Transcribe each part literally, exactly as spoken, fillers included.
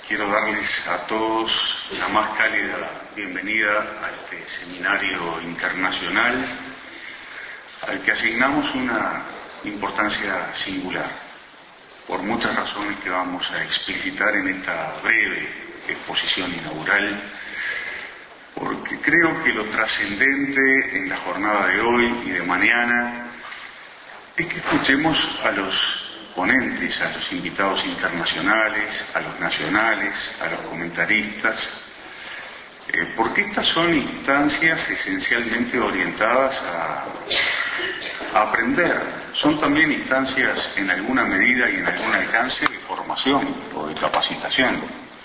quiero darles a todos la más cálida bienvenida a este seminario internacional al que asignamos una importancia singular, por muchas razones que vamos a explicitar en esta breve exposición inaugural, porque creo que lo trascendente en la jornada de hoy y de mañana es que escuchemos a los ponentes, a los invitados internacionales, a los nacionales, a los comentaristas, eh, porque estas son instancias esencialmente orientadas a, a aprender, son también instancias en alguna medida y en algún alcance de formación o de capacitación,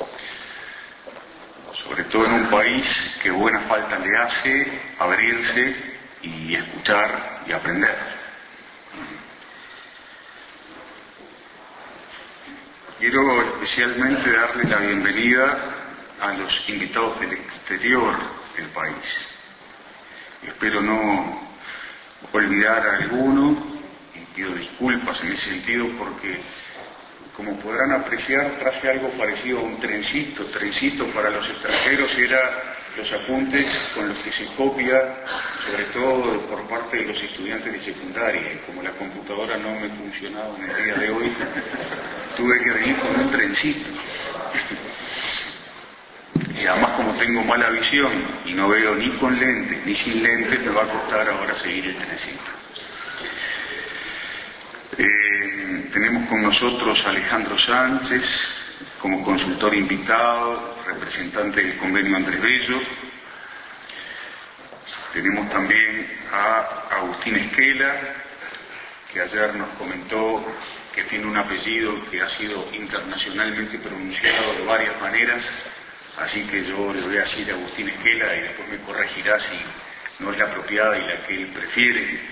sobre todo en un país que buena falta le hace abrirse y escuchar y aprender. Quiero especialmente darle la bienvenida a los invitados del exterior del país. Espero no olvidar a alguno y pido disculpas en ese sentido porque, como podrán apreciar, traje algo parecido a un trencito. Trencito para los extranjeros era los apuntes con los que se copia, sobre todo por parte de los estudiantes de secundaria. Y como la computadora no me funcionaba en el día de hoy, tuve que venir con un trencito. Y además, como tengo mala visión y no veo ni con lentes ni sin lentes, me va a costar ahora seguir el trencito. Eh, tenemos con nosotros a Alejandro Sánchez como consultor invitado, representante del convenio Andrés Bello. Tenemos también a Agustín Esquela, que ayer nos comentó que tiene un apellido que ha sido internacionalmente pronunciado de varias maneras, así que yo le voy a decir a Agustín Esquela y después me corregirá si no es la apropiada y la que él prefiere.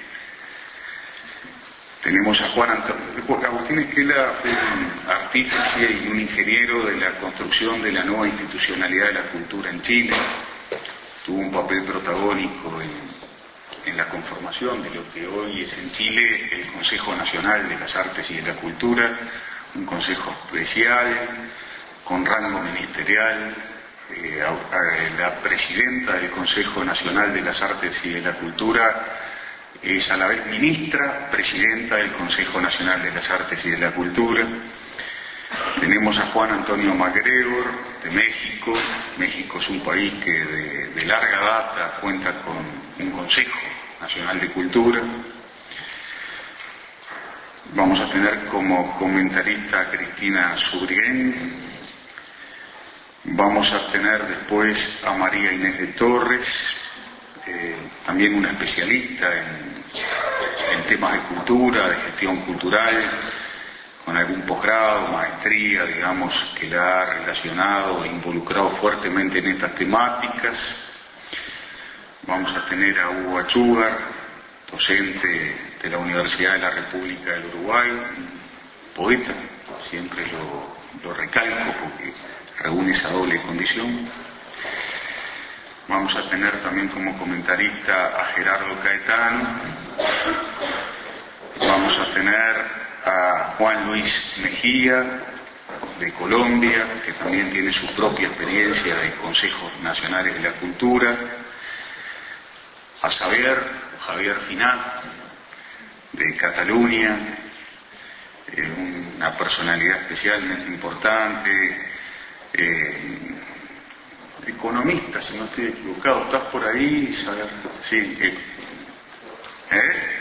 Tenemos a Juan Antonio. Agustín Esquela fue un artífice y un ingeniero de la construcción de la nueva institucionalidad de la cultura en Chile. Tuvo un papel protagónico en, en la conformación de lo que hoy es en Chile el Consejo Nacional de las Artes y de la Cultura, un consejo especial con rango ministerial. Eh, a, a, la presidenta del Consejo Nacional de las Artes y de la Cultura es a la vez ministra, presidenta del Consejo Nacional de las Artes y de la Cultura. Tenemos a Juan Antonio MacGregor, de México. México es un país que de, de larga data cuenta con un Consejo Nacional de Cultura. Vamos a tener como comentarista a Cristina Subriguén. Vamos a tener después a María Inés de Torres, eh, también una especialista en, en temas de cultura, de gestión cultural, con algún posgrado, maestría, digamos, que la ha relacionado e involucrado fuertemente en estas temáticas. Vamos a tener a Hugo Achúgar, docente de la Universidad de la República del Uruguay, poeta, siempre lo, lo recalco porque reúne esa doble condición. Vamos a tener también como comentarista a Gerardo Caetano. Vamos a tener a Juan Luis Mejía, de Colombia, que también tiene su propia experiencia de consejos nacionales de la cultura. A Xavier, Javier Finat, de Cataluña, eh, una personalidad especialmente importante, eh, economista, si no estoy equivocado. ¿Estás por ahí, Xavier? Sí. Eh, ¿Eh?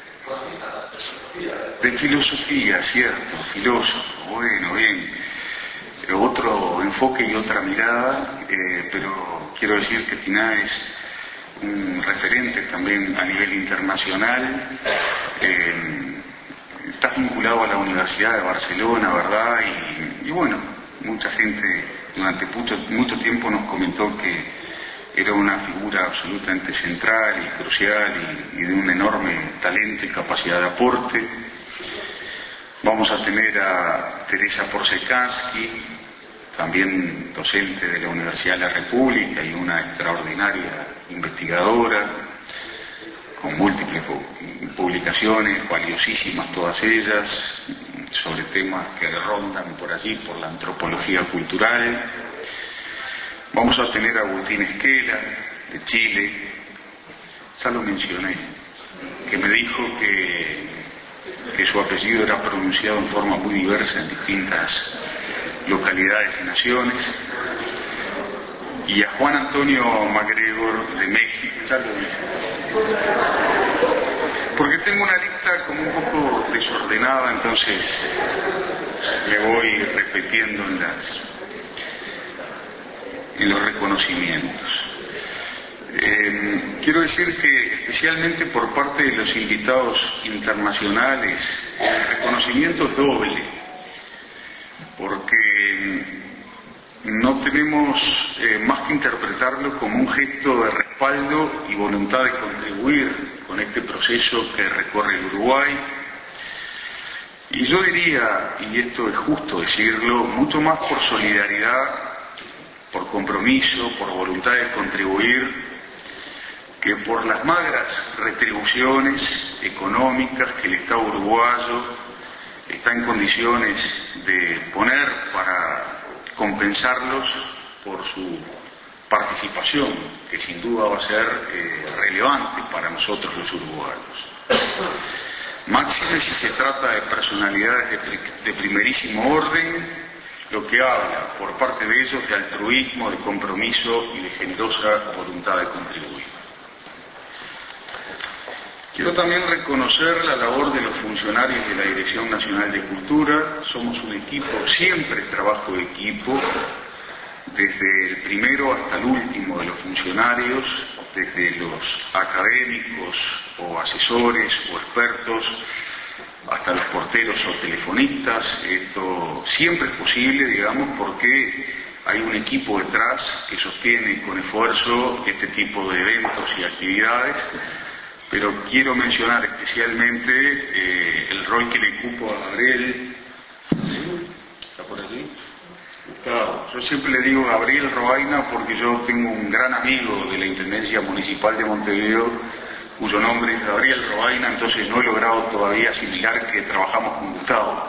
De filosofía, cierto, filósofo, bueno, bien. Eh, otro enfoque y otra mirada, eh, pero quiero decir que Finat es un referente también a nivel internacional. Eh, está vinculado a la Universidad de Barcelona, ¿verdad? Y, y bueno, mucha gente durante mucho, mucho tiempo nos comentó que era una figura absolutamente central y crucial y, y de un enorme talento y capacidad de aporte. Vamos a tener a Teresa Porsekansky, también docente de la Universidad de la República y una extraordinaria investigadora, con múltiples publicaciones, valiosísimas todas ellas, sobre temas que rondan por allí, por la antropología cultural. Vamos a tener a Agustín Esquela, de Chile, ya lo mencioné, que me dijo que, que su apellido era pronunciado en forma muy diversa en distintas localidades y naciones, y a Juan Antonio MacGregor de México, ya lo dije, porque tengo una lista como un poco desordenada, entonces me voy repitiendo en las en los reconocimientos. Eh, quiero decir que especialmente por parte de los invitados internacionales el reconocimiento es doble, porque no tenemos eh, más que interpretarlo como un gesto de respaldo y voluntad de contribuir con este proceso que recorre el Uruguay, y yo diría, y esto es justo decirlo, mucho más por solidaridad, por compromiso, por voluntad de contribuir, que por las magras retribuciones económicas que el Estado uruguayo está en condiciones de poner para compensarlos por su participación, que sin duda va a ser eh, relevante para nosotros los uruguayos. Máxime si se trata de personalidades de, pri de primerísimo orden, lo que habla por parte de ellos de altruismo, de compromiso y de generosa voluntad de contribuir. Quiero también reconocer la labor de los funcionarios de la Dirección Nacional de Cultura. Somos un equipo, siempre trabajo de equipo, desde el primero hasta el último de los funcionarios, desde los académicos o asesores o expertos, hasta los porteros o telefonistas. Esto siempre es posible, digamos, porque hay un equipo detrás que sostiene con esfuerzo este tipo de eventos y actividades, pero quiero mencionar especialmente eh, el rol que le cupo a Gabriel. ¿Está por allí? Gustavo. Yo siempre le digo Gabriel Robaina porque yo tengo un gran amigo de la Intendencia Municipal de Montevideo cuyo nombre es Gabriel Robaina, entonces no he logrado todavía asimilar que trabajamos con Gustavo,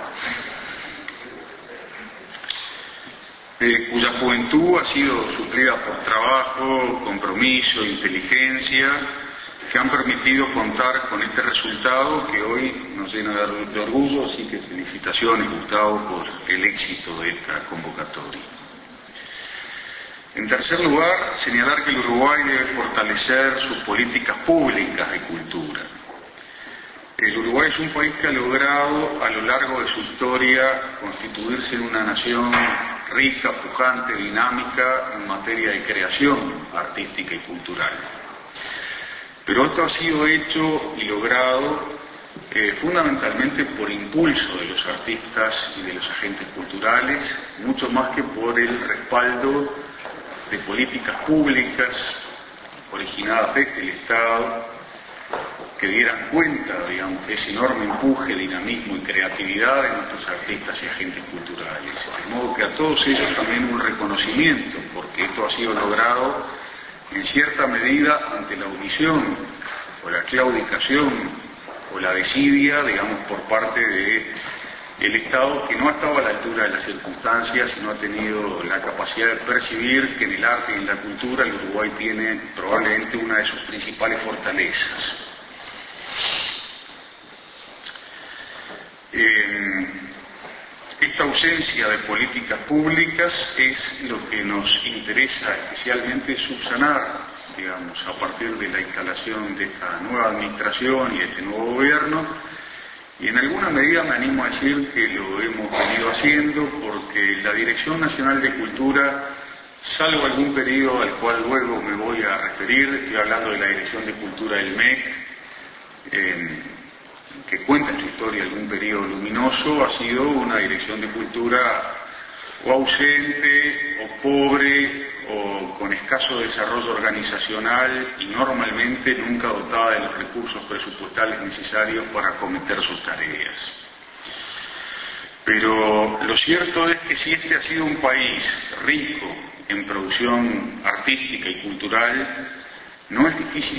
eh, cuya juventud ha sido suplida por trabajo, compromiso, inteligencia, que han permitido contar con este resultado que hoy nos llena de orgullo, así que felicitaciones, Gustavo, por el éxito de esta convocatoria. En tercer lugar, señalar que el Uruguay debe fortalecer sus políticas públicas de cultura. El Uruguay es un país que ha logrado a lo largo de su historia constituirse en una nación rica, pujante, dinámica en materia de creación artística y cultural. Pero esto ha sido hecho y logrado eh, fundamentalmente por impulso de los artistas y de los agentes culturales, mucho más que por el respaldo de políticas públicas originadas desde el Estado que dieran cuenta, digamos, de ese enorme empuje, dinamismo y creatividad de nuestros artistas y agentes culturales. De modo que a todos ellos también un reconocimiento, porque esto ha sido logrado en cierta medida ante la omisión o la claudicación o la desidia, digamos, por parte de el Estado, que no ha estado a la altura de las circunstancias y no ha tenido la capacidad de percibir que en el arte y en la cultura el Uruguay tiene probablemente una de sus principales fortalezas. Eh, esta ausencia de políticas públicas es lo que nos interesa especialmente subsanar, digamos, a partir de la instalación de esta nueva administración y de este nuevo gobierno. Y en alguna medida me animo a decir que lo hemos venido haciendo porque la Dirección Nacional de Cultura, salvo algún periodo al cual luego me voy a referir, estoy hablando de la Dirección de Cultura del M E C, eh, que cuenta en su historia algún periodo luminoso, ha sido una Dirección de Cultura o ausente, o pobre, o con escaso desarrollo organizacional y normalmente nunca dotada de los recursos presupuestales necesarios para acometer sus tareas. Pero lo cierto es que si este ha sido un país rico en producción artística y cultural, no es difícil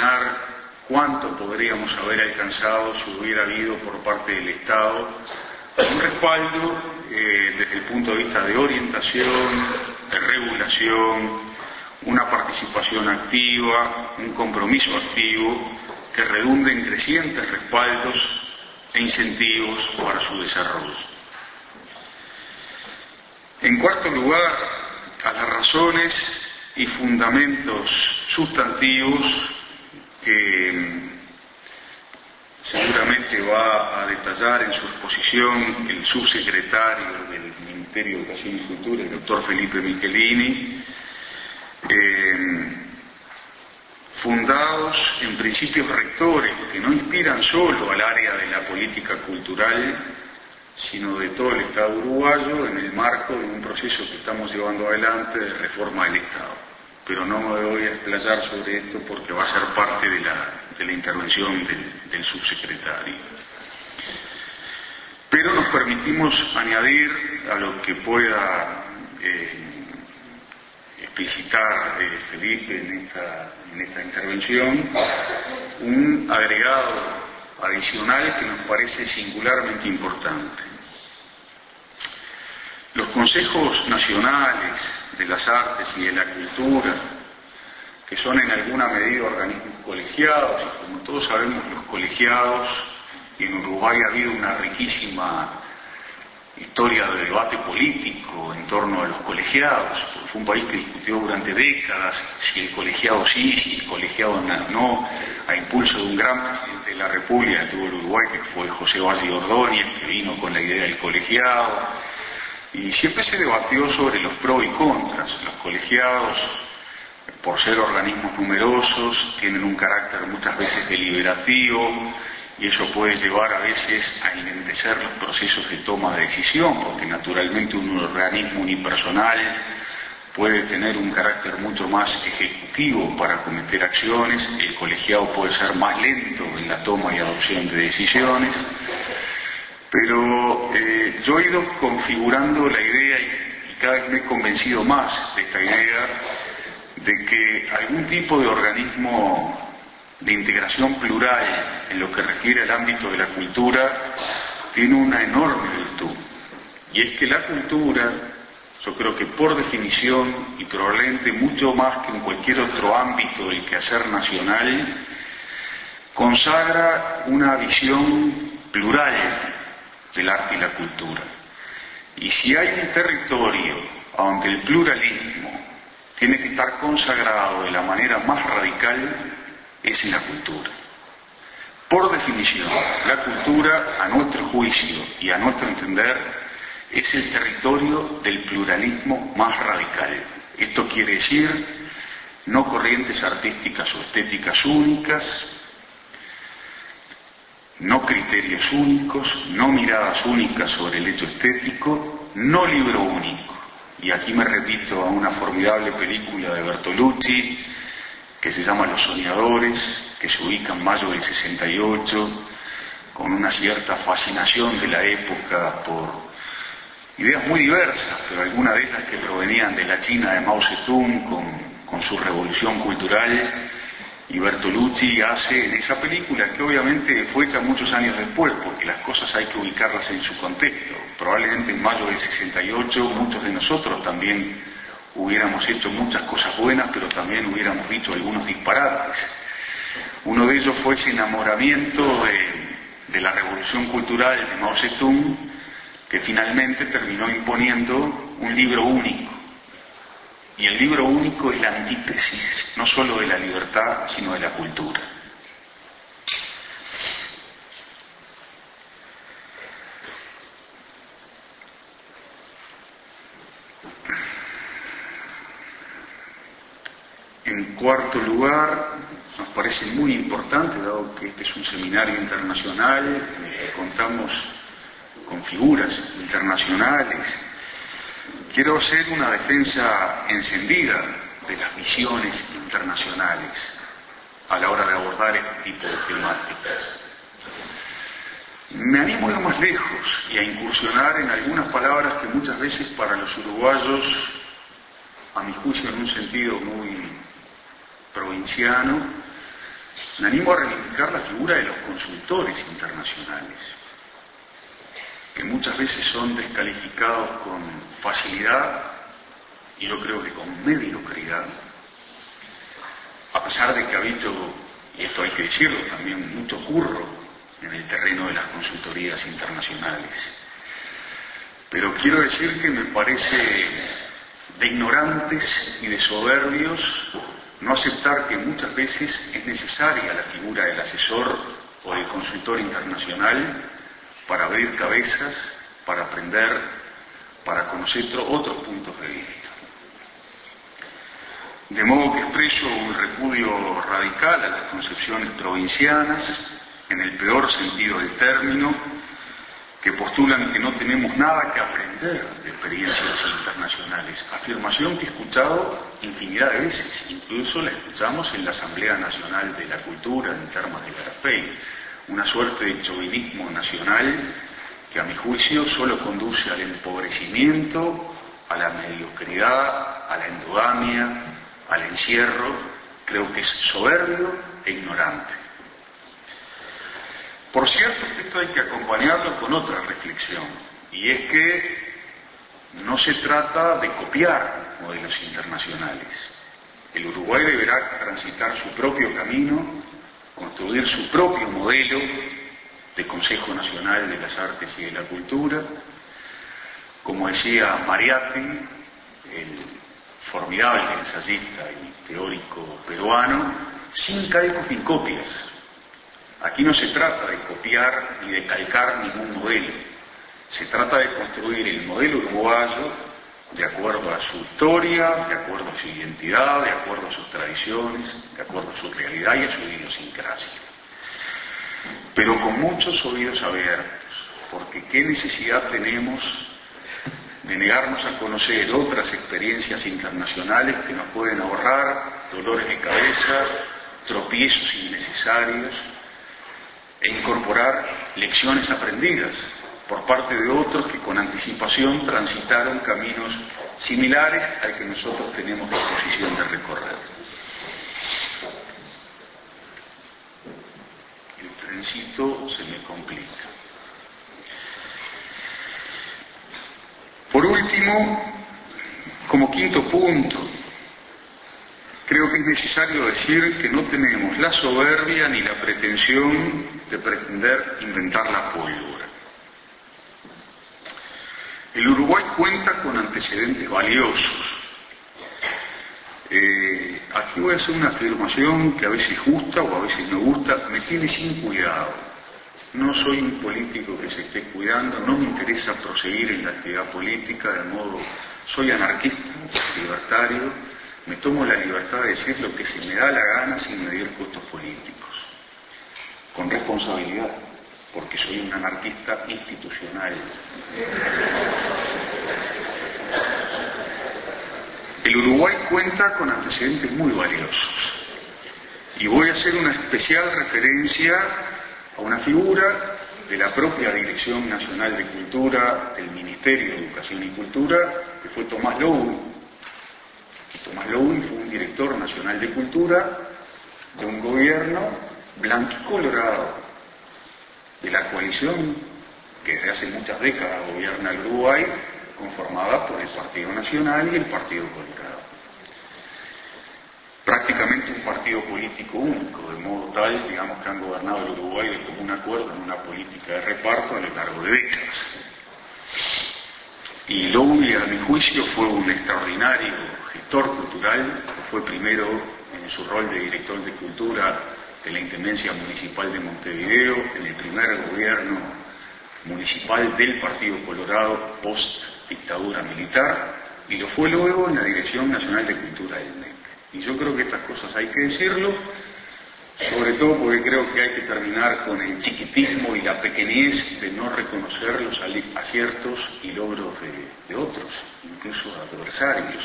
imaginar cuánto podríamos haber alcanzado si hubiera habido por parte del Estado Un respaldo eh, desde el punto de vista de orientación, de regulación, una participación activa, un compromiso activo que redunde en crecientes respaldos e incentivos para su desarrollo. En cuarto lugar, a las razones y fundamentos sustantivos que seguramente va a detallar en su exposición el subsecretario del Ministerio de Educación y Cultura, el doctor Felipe Michelini, eh, fundados en principios rectores que no inspiran solo al área de la política cultural, sino de todo el Estado uruguayo en el marco de un proceso que estamos llevando adelante de reforma del Estado. Pero no me voy a explayar sobre esto porque va a ser parte de la, de la intervención del, del subsecretario. Pero nos permitimos añadir a lo que pueda eh, explicitar eh, Felipe en esta, en esta intervención, un agregado adicional que nos parece singularmente importante. Los consejos nacionales de las artes y de la cultura, que son en alguna medida organismos colegiados, y como todos sabemos los colegiados, y en Uruguay ha habido una riquísima historia de debate político en torno a los colegiados, porque fue un país que discutió durante décadas si el colegiado sí, si el colegiado no, a impulso de un gran presidente de la República que tuvo el Uruguay, que fue José Valle Ordóñez, que vino con la idea del colegiado, y siempre se debatió sobre los pros y contras. Los colegiados, por ser organismos numerosos, tienen un carácter muchas veces deliberativo, y eso puede llevar a veces a enlentecer los procesos de toma de decisión, porque naturalmente un organismo unipersonal puede tener un carácter mucho más ejecutivo para acometer acciones, el colegiado puede ser más lento en la toma y adopción de decisiones, pero eh, yo he ido configurando la idea y, y cada vez me he convencido más de esta idea de que algún tipo de organismo de integración plural en lo que refiere al ámbito de la cultura tiene una enorme virtud, y es que la cultura, yo creo que por definición y probablemente mucho más que en cualquier otro ámbito del quehacer nacional, consagra una visión plural del arte y la cultura. Y si hay un territorio donde el pluralismo tiene que estar consagrado de la manera más radical, es en la cultura. Por definición, la cultura, a nuestro juicio y a nuestro entender, es el territorio del pluralismo más radical. Esto quiere decir no corrientes artísticas o estéticas únicas, no criterios únicos, no miradas únicas sobre el hecho estético, no libro único. Y aquí me repito a una formidable película de Bertolucci que se llama Los Soñadores, que se ubica en mayo del sesenta y ocho, con una cierta fascinación de la época por ideas muy diversas, pero algunas de ellas que provenían de la China de Mao Zedong con, con su revolución cultural. Y Bertolucci hace en esa película, que obviamente fue hecha muchos años después, porque las cosas hay que ubicarlas en su contexto. Probablemente en mayo del sesenta y ocho muchos de nosotros también hubiéramos hecho muchas cosas buenas, pero también hubiéramos dicho algunos disparates. Uno de ellos fue ese enamoramiento de, de la revolución cultural de Mao Zedong, que finalmente terminó imponiendo un libro único. Y el libro único es la antítesis, no solo de la libertad, sino de la cultura. En cuarto lugar, nos parece muy importante, dado que este es un seminario internacional, en el que contamos con figuras internacionales, quiero hacer una defensa encendida de las visiones internacionales a la hora de abordar este tipo de temáticas. Me animo a ir más lejos y a incursionar en algunas palabras que muchas veces para los uruguayos, a mi juicio en un sentido muy provinciano, me animo a reivindicar la figura de los consultores internacionales. que muchas veces son descalificados con facilidad y yo creo que con mediocridad, a pesar de que ha habido, y esto hay que decirlo, también mucho curro en el terreno de las consultorías internacionales. Pero quiero decir que me parece de ignorantes y de soberbios no aceptar que muchas veces es necesaria la figura del asesor o del consultor internacional para abrir cabezas, para aprender, para conocer otros puntos de vista. De modo que expreso un repudio radical a las concepciones provincianas, en el peor sentido del término, que postulan que no tenemos nada que aprender de experiencias internacionales, afirmación que he escuchado infinidad de veces, incluso la escuchamos en la Asamblea Nacional de la Cultura en Termas de Garapey, una suerte de chauvinismo nacional que a mi juicio solo conduce al empobrecimiento, a la mediocridad, a la endogamia, al encierro. Creo que es soberbio e ignorante. Por cierto, esto hay que acompañarlo con otra reflexión, y es que no se trata de copiar modelos internacionales. El Uruguay deberá transitar su propio camino, construir su propio modelo de Consejo Nacional de las Artes y de la Cultura. Como decía Mariatti, el formidable ensayista y teórico peruano, sin calcos ni copias. Aquí no se trata de copiar ni de calcar ningún modelo. Se trata de construir el modelo uruguayo de acuerdo a su historia, de acuerdo a su identidad, de acuerdo a sus tradiciones, de acuerdo a su realidad y a su idiosincrasia. Pero con muchos oídos abiertos, porque qué necesidad tenemos de negarnos a conocer otras experiencias internacionales que nos pueden ahorrar dolores de cabeza, tropiezos innecesarios, e incorporar lecciones aprendidas por parte de otros que con anticipación transitaron caminos similares al que nosotros tenemos disposición de recorrer. El trencito se me complica. Por último, como quinto punto, creo que es necesario decir que no tenemos la soberbia ni la pretensión de pretender inventar la pólvora. El Uruguay cuenta con antecedentes valiosos. Eh, aquí voy a hacer una afirmación que a veces gusta o a veces no gusta, me tiene sin cuidado. No soy un político que se esté cuidando, no me interesa proseguir en la actividad política, de modo, soy anarquista, libertario, me tomo la libertad de decir lo que se me da la gana sin medir costos políticos, con responsabilidad, porque soy un anarquista institucional. El Uruguay cuenta con antecedentes muy valiosos, y voy a hacer una especial referencia a una figura de la propia Dirección Nacional de Cultura del Ministerio de Educación y Cultura, que fue Tomás Lowy. Tomás Lowy fue un director nacional de cultura de un gobierno blanquicolorado, de la coalición que desde hace muchas décadas gobierna el Uruguay, conformada por el Partido Nacional y el Partido Colorado. Prácticamente un partido político único, de modo tal, digamos, que han gobernado el Uruguay de común acuerdo en una política de reparto a lo largo de décadas. Y Lowy, a mi juicio, fue un extraordinario gestor cultural, fue primero en su rol de director de cultura de la Intendencia Municipal de Montevideo, en el primer gobierno municipal del Partido Colorado post-dictadura militar, y lo fue luego en la Dirección Nacional de Cultura del M E C. Y yo creo que estas cosas hay que decirlo, sobre todo porque creo que hay que terminar con el chiquitismo y la pequeñez de no reconocer los aciertos y logros de, de otros, incluso adversarios.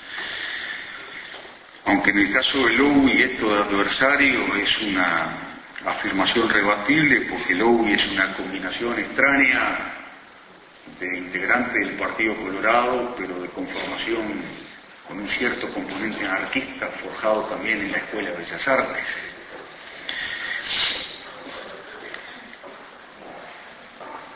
Aunque en el caso de Lowy esto de adversario es una afirmación rebatible, porque Lowy es una combinación extraña de integrante del Partido Colorado, pero de conformación con un cierto componente anarquista forjado también en la Escuela de Bellas Artes.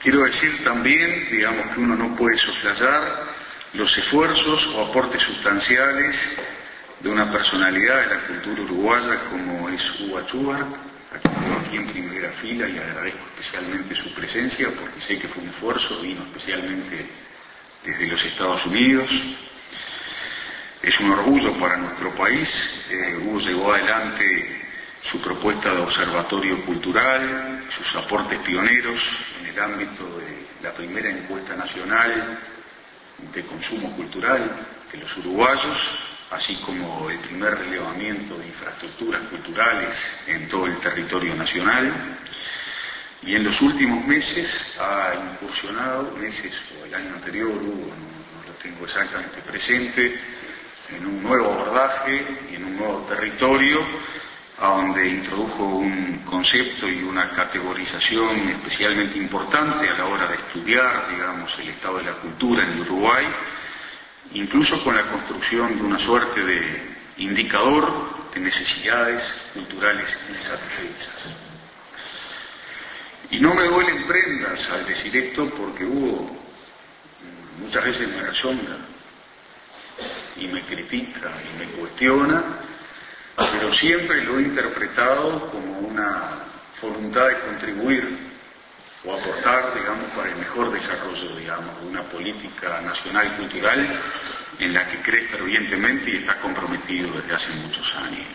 Quiero decir también, digamos, que uno no puede soslayar los esfuerzos o aportes sustanciales de una personalidad de la cultura uruguaya como es Hugo Achúcar, a quien veo aquí en primera fila y agradezco especialmente su presencia porque sé que fue un esfuerzo, vino especialmente desde los Estados Unidos. Es un orgullo para nuestro país. eh, Hugo llevó adelante su propuesta de observatorio cultural, sus aportes pioneros en el ámbito de la primera encuesta nacional de consumo cultural de los uruguayos, así como el primer relevamiento de infraestructuras culturales en todo el territorio nacional. Y en los últimos meses ha incursionado, meses o el año anterior, Hugo, no, no lo tengo exactamente presente, en un nuevo abordaje y en un nuevo territorio, a donde introdujo un concepto y una categorización especialmente importante a la hora de estudiar, digamos, el estado de la cultura en el Uruguay, incluso con la construcción de una suerte de indicador de necesidades culturales insatisfechas. Y no me duelen prendas al decir esto porque Hugo muchas veces me razonga y me critica y me cuestiona, pero siempre lo he interpretado como una voluntad de contribuir o aportar, digamos, para el mejor desarrollo, digamos, de una política nacional cultural en la que cree fervientemente y está comprometido desde hace muchos años.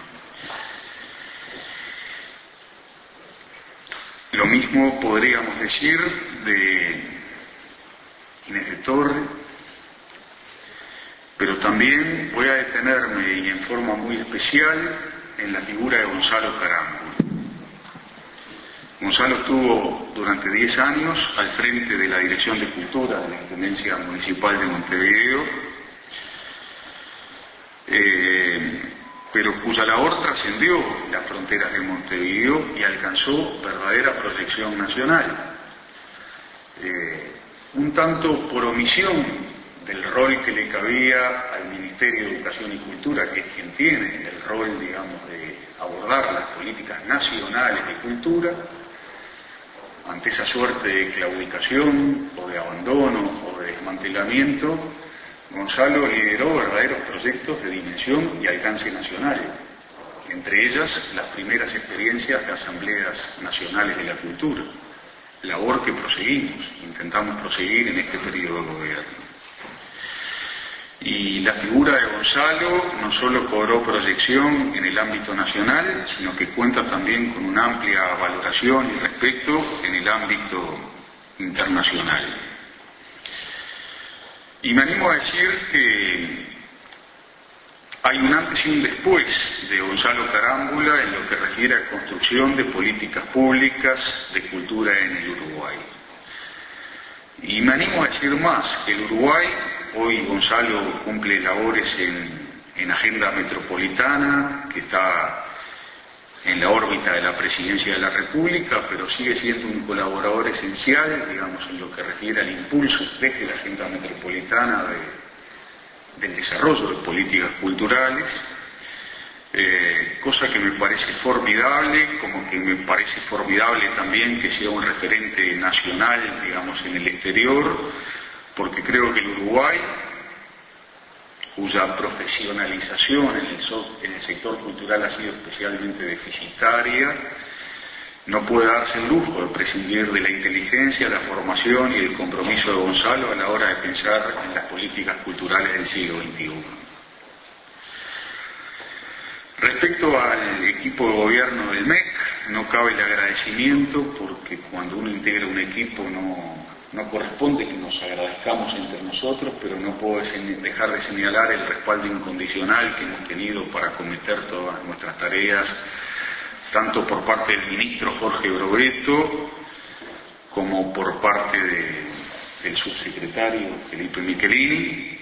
Lo mismo podríamos decir de Inés de Torre, pero también voy a detenerme y en forma muy especial en la figura de Gonzalo Carámbula. Gonzalo estuvo durante diez años al frente de la Dirección de Cultura de la Intendencia Municipal de Montevideo, eh, pero cuya labor trascendió las fronteras de Montevideo y alcanzó verdadera proyección nacional. Eh, un tanto por omisión del rol que le cabía al Ministerio de Educación y Cultura, que es quien tiene el rol, digamos, de abordar las políticas nacionales de cultura. Ante esa suerte de claudicación o de abandono o de desmantelamiento, Gonzalo lideró verdaderos proyectos de dimensión y alcance nacional, entre ellas las primeras experiencias de asambleas nacionales de la cultura, labor que proseguimos, intentamos proseguir en este periodo de gobierno. Y la figura de Gonzalo no solo cobró proyección en el ámbito nacional, sino que cuenta también con una amplia valoración y respeto en el ámbito internacional. Y me animo a decir que hay un antes y un después de Gonzalo Carámbula en lo que refiere a construcción de políticas públicas de cultura en el Uruguay. Y me animo a decir más, que el Uruguay, hoy Gonzalo cumple labores en, en agenda metropolitana, que está en la órbita de la Presidencia de la República, pero sigue siendo un colaborador esencial, digamos, en lo que refiere al impulso desde la agenda metropolitana de, del desarrollo de políticas culturales, eh, cosa que me parece formidable, como que me parece formidable también que sea un referente nacional, digamos, en el exterior, porque creo que el Uruguay, cuya profesionalización en el, so, en el sector cultural ha sido especialmente deficitaria, no puede darse el lujo de prescindir de la inteligencia, la formación y el compromiso de Gonzalo a la hora de pensar en las políticas culturales del siglo veintiuno. Respecto al equipo de gobierno del M E C, no cabe el agradecimiento porque cuando uno integra un equipo no... No corresponde que nos agradezcamos entre nosotros, pero no puedo dejar de señalar el respaldo incondicional que hemos tenido para acometer todas nuestras tareas, tanto por parte del ministro Jorge Brovetto, como por parte de, del subsecretario Felipe Michelini.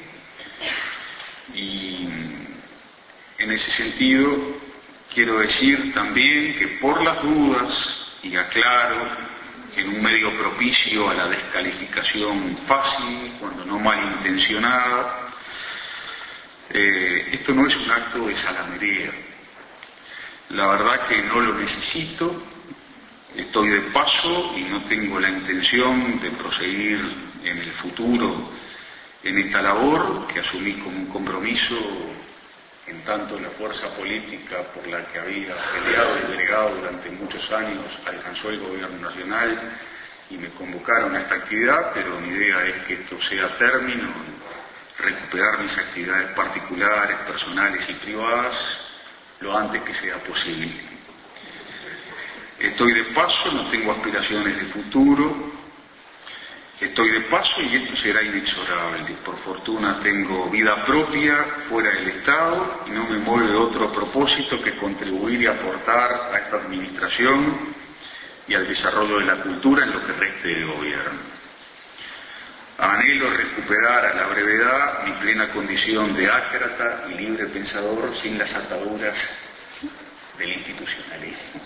Y en ese sentido quiero decir también que por las dudas, y aclaro, en un medio propicio a la descalificación fácil, cuando no malintencionada, eh, esto no es un acto de salamería. La verdad que no lo necesito, Estoy de paso y no tengo la intención de proseguir en el futuro en esta labor que asumí como un compromiso en tanto la fuerza política por la que había peleado y bregado durante muchos años alcanzó el gobierno nacional y me convocaron a esta actividad, pero mi idea es que esto sea término, recuperar mis actividades particulares, personales y privadas lo antes que sea posible. Estoy de paso, no tengo aspiraciones de futuro, estoy de paso y esto será inexorable. Por fortuna tengo vida propia fuera del Estado y no me mueve otro propósito que contribuir y aportar a esta administración y al desarrollo de la cultura en lo que reste del gobierno. Anhelo recuperar a la brevedad mi plena condición de ácrata y libre pensador sin las ataduras del institucionalismo.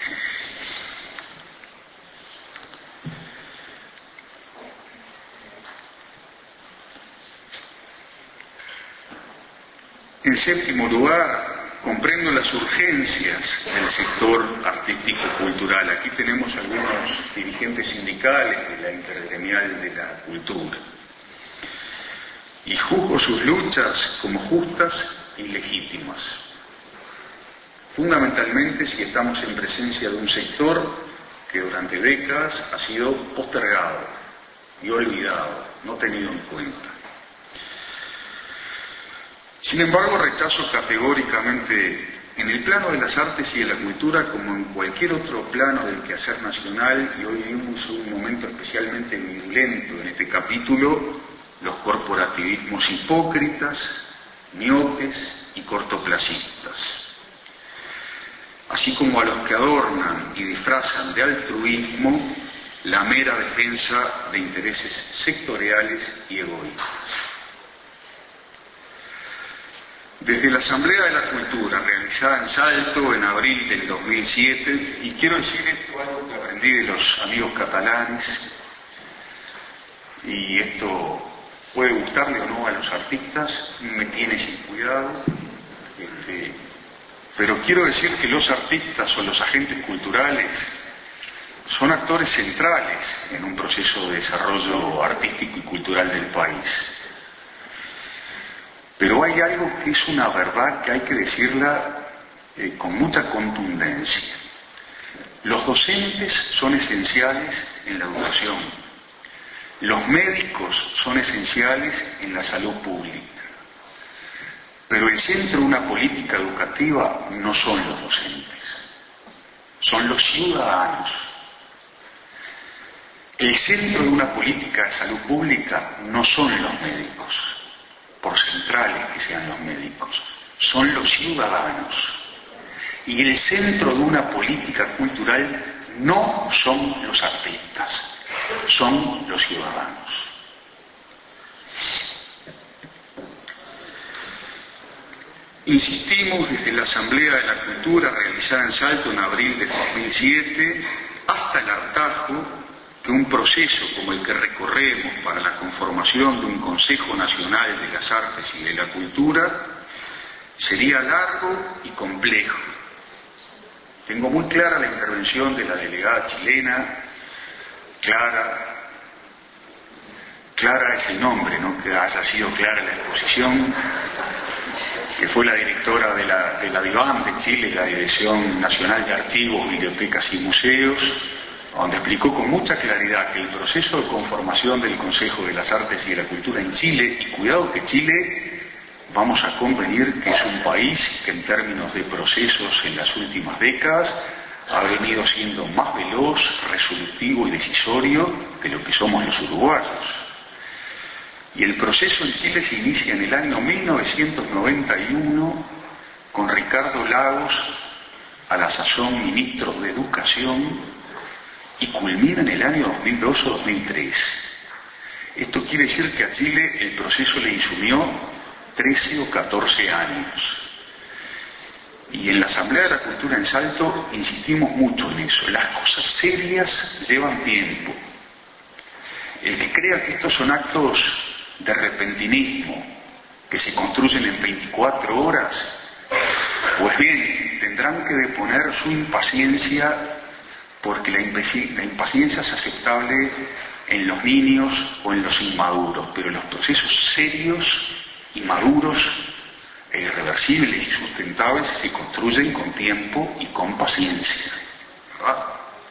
En séptimo lugar, comprendo las urgencias del sector artístico-cultural. Aquí tenemos algunos dirigentes sindicales de la Intergremial de la Cultura. Y juzgo sus luchas como justas y legítimas. Fundamentalmente si estamos en presencia de un sector que durante décadas ha sido postergado y olvidado, no tenido en cuenta. Sin embargo, rechazo categóricamente en el plano de las artes y de la cultura, como en cualquier otro plano del quehacer nacional, y hoy vivimos un momento especialmente virulento en este capítulo, los corporativismos hipócritas, miopes y cortoplacistas, así como a los que adornan y disfrazan de altruismo la mera defensa de intereses sectoriales y egoístas. Desde la Asamblea de la Cultura, realizada en Salto en abril del dos mil siete, y quiero decir esto algo que aprendí de los amigos catalanes, y esto puede gustarle o no a los artistas, me tiene sin cuidado, este, pero quiero decir que los artistas o los agentes culturales son actores centrales en un proceso de desarrollo artístico y cultural del país. Pero hay algo que es una verdad que hay que decirla eh, con mucha contundencia. Los docentes son esenciales en la educación. Los médicos son esenciales en la salud pública. Pero el centro de una política educativa no son los docentes, son los ciudadanos. El centro de una política de salud pública no son los médicos, por centrales que sean los médicos, son los ciudadanos. Y el centro de una política cultural no son los artistas, son los ciudadanos. Insistimos desde la Asamblea de la Cultura realizada en Salto en abril de dos mil siete hasta el hartazgo que un proceso como el que recorremos para la conformación de un Consejo Nacional de las Artes y de la Cultura sería largo y complejo. Tengo muy clara la intervención de la delegada chilena, Clara, Clara es el nombre, no que haya sido clara la exposición, que fue la directora de la, de la DIVAM de Chile, la Dirección Nacional de Archivos, Bibliotecas y Museos, donde explicó con mucha claridad que el proceso de conformación del Consejo de las Artes y de la Cultura en Chile, y cuidado que Chile, vamos a convenir que es un país que en términos de procesos en las últimas décadas ha venido siendo más veloz, resolutivo y decisorio que lo que somos los uruguayos. Y el proceso en Chile se inicia en el año mil novecientos noventa y uno con Ricardo Lagos, a la sazón ministro de Educación, y culmina en el año dos mil dos o dos mil tres. Esto quiere decir que a Chile el proceso le insumió trece o catorce años. Y en la Asamblea de la Cultura en Salto insistimos mucho en eso. Las cosas serias llevan tiempo. El que crea que estos son actos de repentinismo que se construyen en veinticuatro horas, pues bien, tendrán que deponer su impaciencia porque la, impaci- la impaciencia es aceptable en los niños o en los inmaduros, pero los procesos serios y maduros e irreversibles y sustentables se construyen con tiempo y con paciencia, ¿verdad?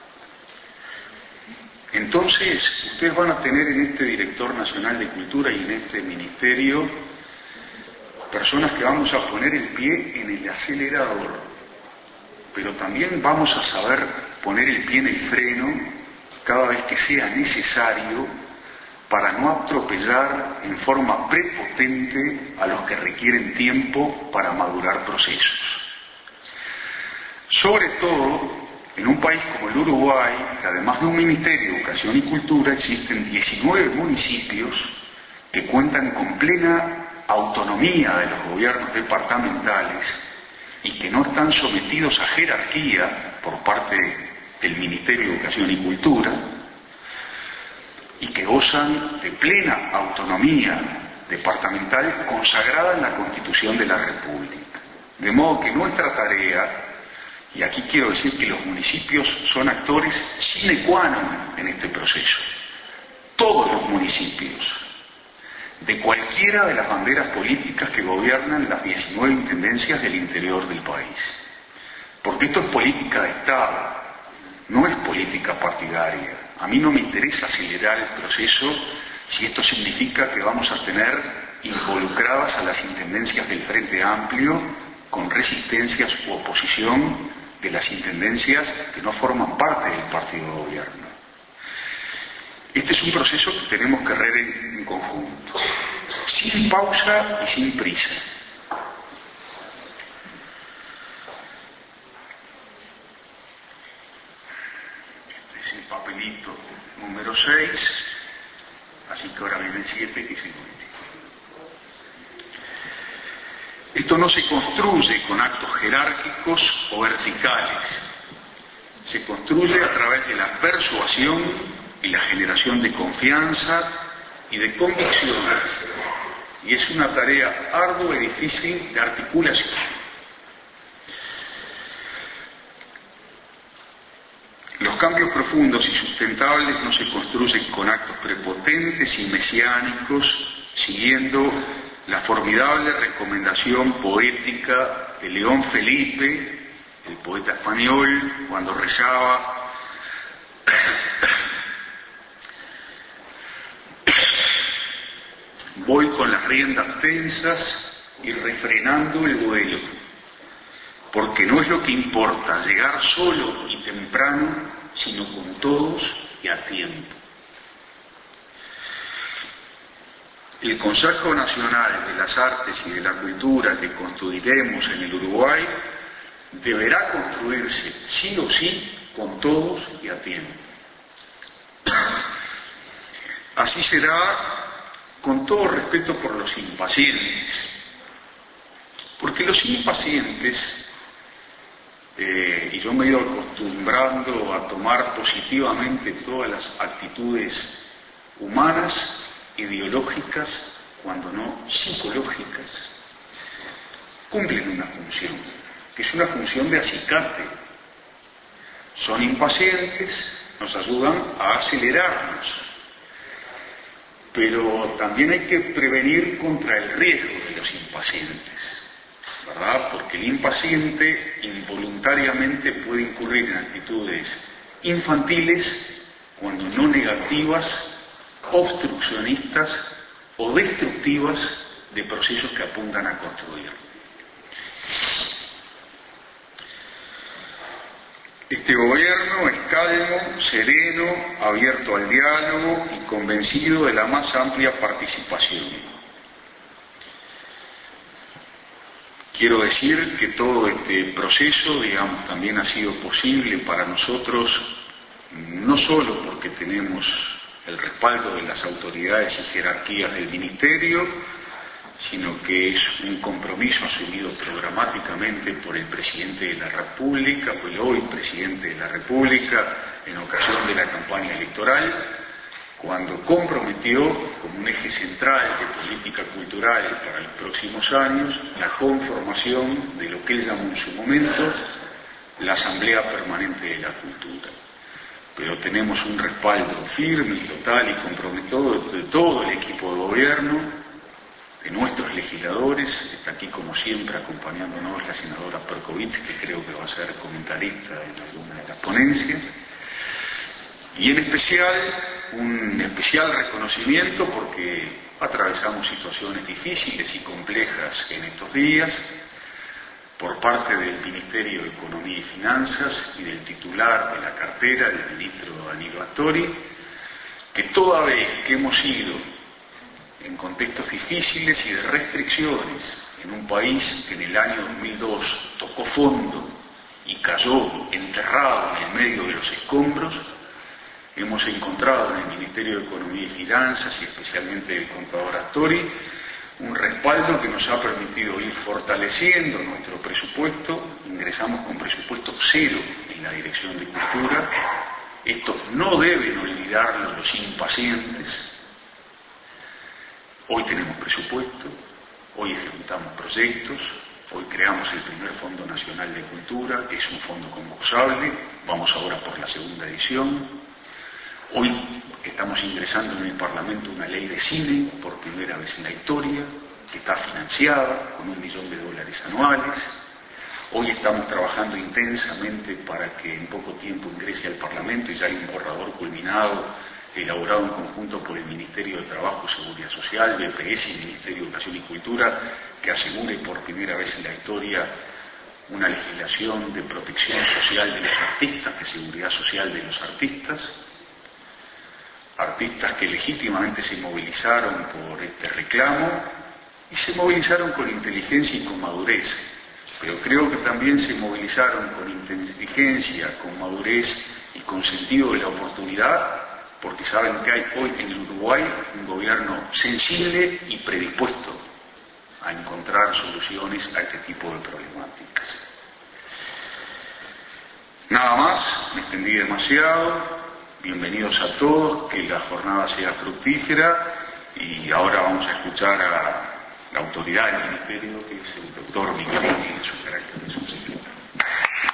Entonces, ustedes van a tener en este Director Nacional de Cultura y en este Ministerio personas que vamos a poner el pie en el acelerador, pero también vamos a saber poner el pie en el freno cada vez que sea necesario para no atropellar en forma prepotente a los que requieren tiempo para madurar procesos. Sobre todo en un país como el Uruguay, que además de un Ministerio de Educación y Cultura, existen diecinueve municipios que cuentan con plena autonomía de los gobiernos departamentales y que no están sometidos a jerarquía por parte del Ministerio de Educación y Cultura, y que gozan de plena autonomía departamental consagrada en la Constitución de la República. De modo que nuestra tarea, y aquí quiero decir que los municipios son actores sine qua non en este proceso, todos los municipios, de cualquiera de las banderas políticas que gobiernan las diecinueve intendencias del interior del país. Porque esto es política de Estado, no es política partidaria. A mí no me interesa acelerar el proceso si esto significa que vamos a tener involucradas a las intendencias del Frente Amplio con resistencias u oposición de las intendencias que no forman parte del partido de gobierno. Este es un proceso que tenemos que regar en, en conjunto, sin pausa y sin prisa. Este es el papelito número seis, así que ahora viene el siete y es el último. Esto no se construye con actos jerárquicos o verticales, se construye a través de la persuasión y la generación de confianza y de convicciones, y es una tarea ardua y difícil de articulación. Los cambios profundos y sustentables no se construyen con actos prepotentes y mesiánicos, siguiendo la formidable recomendación poética de León Felipe, el poeta español, cuando rezaba: voy con las riendas tensas y refrenando el vuelo, porque no es lo que importa llegar solo y temprano, sino con todos y a tiempo. El Consejo Nacional de las Artes y de la Cultura que construiremos en el Uruguay deberá construirse sí o sí con todos y a tiempo. Así será con todo respeto por los impacientes, porque los impacientes, eh, y yo me he ido acostumbrando a tomar positivamente todas las actitudes humanas, ideológicas, cuando no psicológicas, cumplen una función, que es una función de acicate. Son impacientes, nos ayudan a acelerarnos, pero también hay que prevenir contra el riesgo de los impacientes, ¿verdad? Porque el impaciente involuntariamente puede incurrir en actitudes infantiles, cuando no negativas, obstruccionistas o destructivas de procesos que apuntan a construir. Este gobierno es calmo, sereno, abierto al diálogo y convencido de la más amplia participación. Quiero decir que todo este proceso, digamos, también ha sido posible para nosotros, no solo porque tenemos el respaldo de las autoridades y jerarquías del Ministerio, sino que es un compromiso asumido programáticamente por el Presidente de la República, por el hoy Presidente de la República, en ocasión de la campaña electoral, cuando comprometió como un eje central de política cultural para los próximos años la conformación de lo que él llamó en su momento la Asamblea Permanente de la Cultura. pero tenemos un respaldo firme y total y comprometido de todo el equipo de gobierno, de nuestros legisladores. Está aquí como siempre acompañándonos la senadora Perkovich, que creo que va a ser comentarista en alguna de las ponencias, y en especial un especial reconocimiento porque atravesamos situaciones difíciles y complejas en estos días por parte del Ministerio de Economía y Finanzas y del titular de la cartera, el ministro Danilo Astori, que toda vez que hemos ido en contextos difíciles y de restricciones en un país que en el año dos mil dos tocó fondo y cayó enterrado en el medio de los escombros, hemos encontrado en el Ministerio de Economía y Finanzas y especialmente del contador Astori un respaldo que nos ha permitido ir fortaleciendo nuestro presupuesto. Ingresamos con presupuesto cero en la Dirección de Cultura. Esto no deben olvidarlo los impacientes. Hoy tenemos presupuesto, hoy ejecutamos proyectos, hoy creamos el primer Fondo Nacional de Cultura, que es un fondo concursable, vamos ahora por la segunda edición. Hoy estamos ingresando en el Parlamento una ley de cine, por primera vez en la historia, que está financiada con un millón de dólares anuales. Hoy estamos trabajando intensamente para que en poco tiempo ingrese al Parlamento y ya hay un borrador culminado, elaborado en conjunto por el Ministerio de Trabajo y Seguridad Social, B P S y el Ministerio de Educación y Cultura, que asegure por primera vez en la historia una legislación de protección social de los artistas, de seguridad social de los artistas. Artistas que legítimamente se movilizaron por este reclamo y se movilizaron con inteligencia y con madurez, pero creo que también se movilizaron con inteligencia, con madurez y con sentido de la oportunidad, porque saben que hay hoy en el Uruguay un gobierno sensible y predispuesto a encontrar soluciones a este tipo de problemáticas. Nada más, me extendí demasiado. Bienvenidos a todos, que la jornada sea fructífera y ahora vamos a escuchar a la autoridad del Ministerio, que es el doctor Michelini, en su carácter de subsecretario.